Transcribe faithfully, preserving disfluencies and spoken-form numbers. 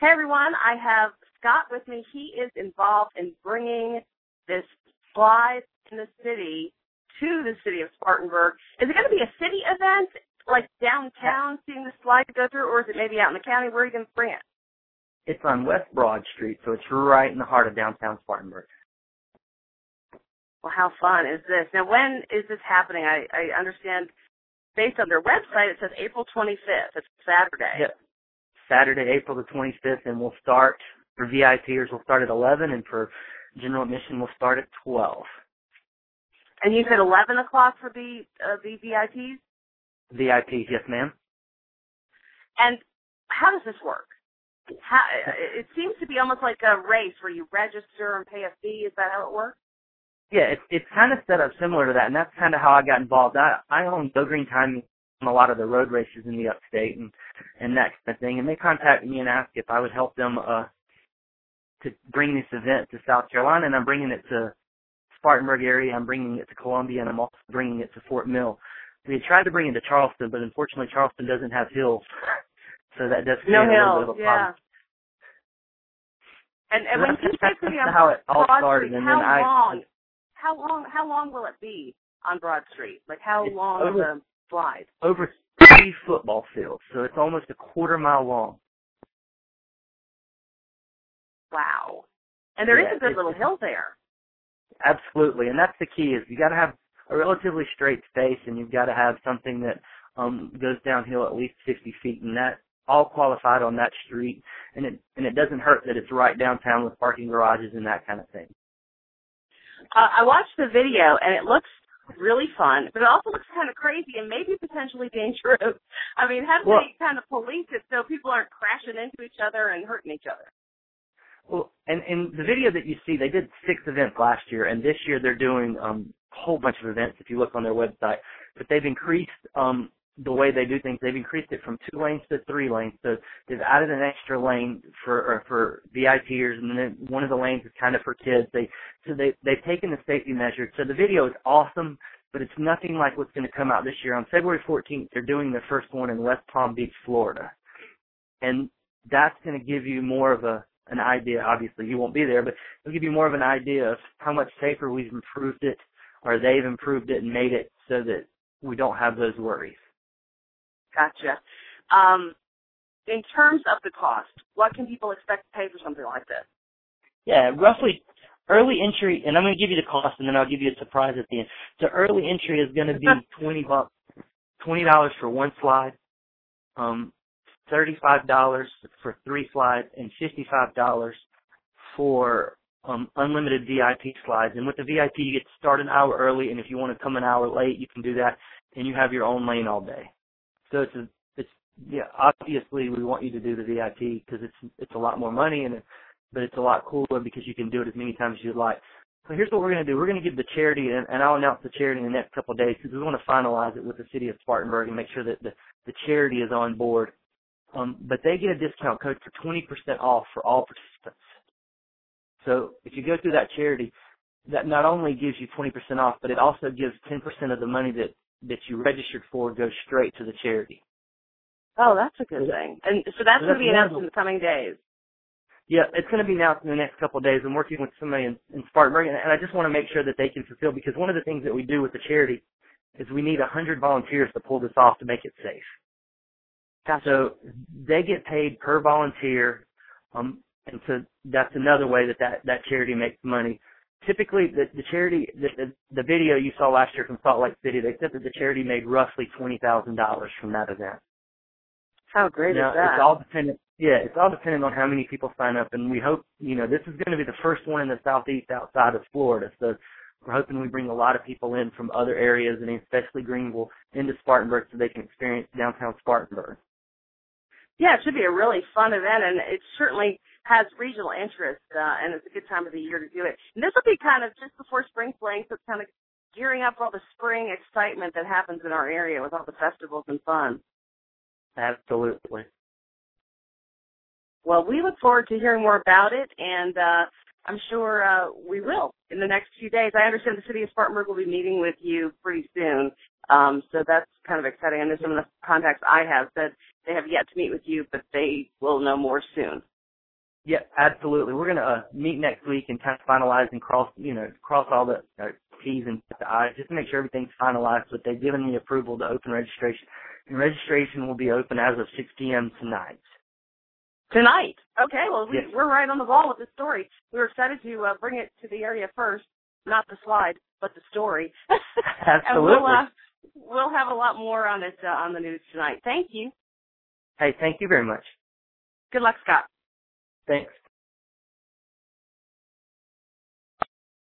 Hey, everyone. I have Scott with me. He is involved in bringing this Slide in the City to the city of Spartanburg. Is it going to be a city event, like downtown, seeing the slide go through, or is it maybe out in the county? Where are you going to bring it? It's on West Broad Street, so it's right in the heart of downtown Spartanburg. Well, how fun is this? Now, when is this happening? I, I understand, based on their website, it says April twenty-fifth. It's Saturday. Yep. Saturday, April the twenty-fifth, and we'll start, for V I Pers, we'll start at eleven, and for general admission, we'll start at twelve. And you said eleven o'clock for the, uh, the V I Ps? V I Ps, yes, ma'am. And how does this work? How, it seems to be almost like a race where you register and pay a fee. Is that how it works? Yeah, it's it's kind of set up similar to that, and that's kind of how I got involved. I I own Go Green Time on a lot of the road races in the upstate and and that kind of thing, and they contacted me and asked if I would help them uh to bring this event to South Carolina, and I'm bringing it to Spartanburg area. I'm bringing it to Columbia, and I'm also bringing it to Fort Mill. We had tried to bring it to Charleston, but unfortunately Charleston doesn't have hills, so that does create no a little hills, bit of a yeah. problem. And, and So when that's, you that's say that's how it all Broad started, Street, and how then I. long? How long? How long will it be on Broad Street? Like how It's long over, of a slide? Over three football fields, so it's almost a quarter mile long. Wow. And there yeah, is a good little hill there. Absolutely, and that's the key is you got to have a relatively straight space, and you've got to have something that um goes downhill at least fifty feet, and that all qualified on that street, and it and it doesn't hurt that it's right downtown with parking garages and that kind of thing. Uh, I watched the video, and it looks really fun, but it also looks kind of crazy and maybe potentially dangerous. I mean, how do well, they kind of police it so people aren't crashing into each other and hurting each other? Well, and in the video that you see, they did six events last year, and this year they're doing um, a whole bunch of events if you look on their website. But they've increased um, the way they do things. They've increased it from two lanes to three lanes. So they've added an extra lane for or for V I Pers, and then one of the lanes is kind of for kids. They so they they've taken the safety measures. So the video is awesome, but it's nothing like what's going to come out this year. On February fourteenth, they're doing their first one in West Palm Beach, Florida, and that's going to give you more of a an idea. Obviously, you won't be there, but it'll give you more of an idea of how much safer we've improved it, or they've improved it and made it so that we don't have those worries. Gotcha. Um, in terms of the cost, what can people expect to pay for something like this? Yeah, roughly early entry, and I'm going to give you the cost, and then I'll give you a surprise at the end. So early entry is going to be twenty bucks, twenty dollars for one slide, um, thirty-five dollars for three slides, and fifty-five dollars for um, unlimited V I P slides. And with the V I P, you get to start an hour early, and if you want to come an hour late, you can do that, and you have your own lane all day. So it's a, it's yeah. Obviously, we want you to do the V I P because it's it's a lot more money, and it, but it's a lot cooler because you can do it as many times as you'd like. So here's what we're going to do. We're going to give the charity, and, and I'll announce the charity in the next couple of days because we want to finalize it with the city of Spartanburg and make sure that the, the charity is on board. Um, but they get a discount code for twenty percent off for all participants. So if you go through that charity, that not only gives you twenty percent off, but it also gives ten percent of the money that, that you registered for goes straight to the charity. Oh, that's a good thing. And so that's, so that's going to be announced in the coming days. Yeah, it's going to be announced in the next couple of days. I'm working with somebody in, in Spartanburg, and, and I just want to make sure that they can fulfill, because one of the things that we do with the charity is we need one hundred volunteers to pull this off to make it safe. Gotcha. So they get paid per volunteer, um, and so that's another way that that, that charity makes money. Typically, the, the charity, the, the, the video you saw last year from Salt Lake City, they said that the charity made roughly twenty thousand dollars from that event. How great now, is that? It's all dependent. Yeah, it's all dependent on how many people sign up, and we hope, you know, this is going to be the first one in the Southeast outside of Florida, so we're hoping we bring a lot of people in from other areas, and especially Greenville, into Spartanburg so they can experience downtown Spartanburg. Yeah, it should be a really fun event, and it certainly has regional interest, uh, and it's a good time of the year to do it. And this will be kind of just before spring fling, so it's kind of gearing up for all the spring excitement that happens in our area with all the festivals and fun. Absolutely. Well, we look forward to hearing more about it, and uh, I'm sure uh, we will in the next few days. I understand the city of Spartanburg will be meeting with you pretty soon, um, so that's kind of exciting. I know some of the contacts I have said they have yet to meet with you, but they will know more soon. Yeah, absolutely. We're going to uh, meet next week and kind of finalize and cross, you know, cross all the uh, T's and the I's just to make sure everything's finalized. But they've given me approval to open registration. And registration will be open as of six p.m. tonight. Tonight. Okay, well, we, yes. we're right on the ball with the story. We were excited to uh, bring it to the area first, not the slide, but the story. Absolutely. And we'll, uh, we'll have a lot more on it uh, on the news tonight. Thank you. Hey, thank you very much. Good luck, Scott. Thanks.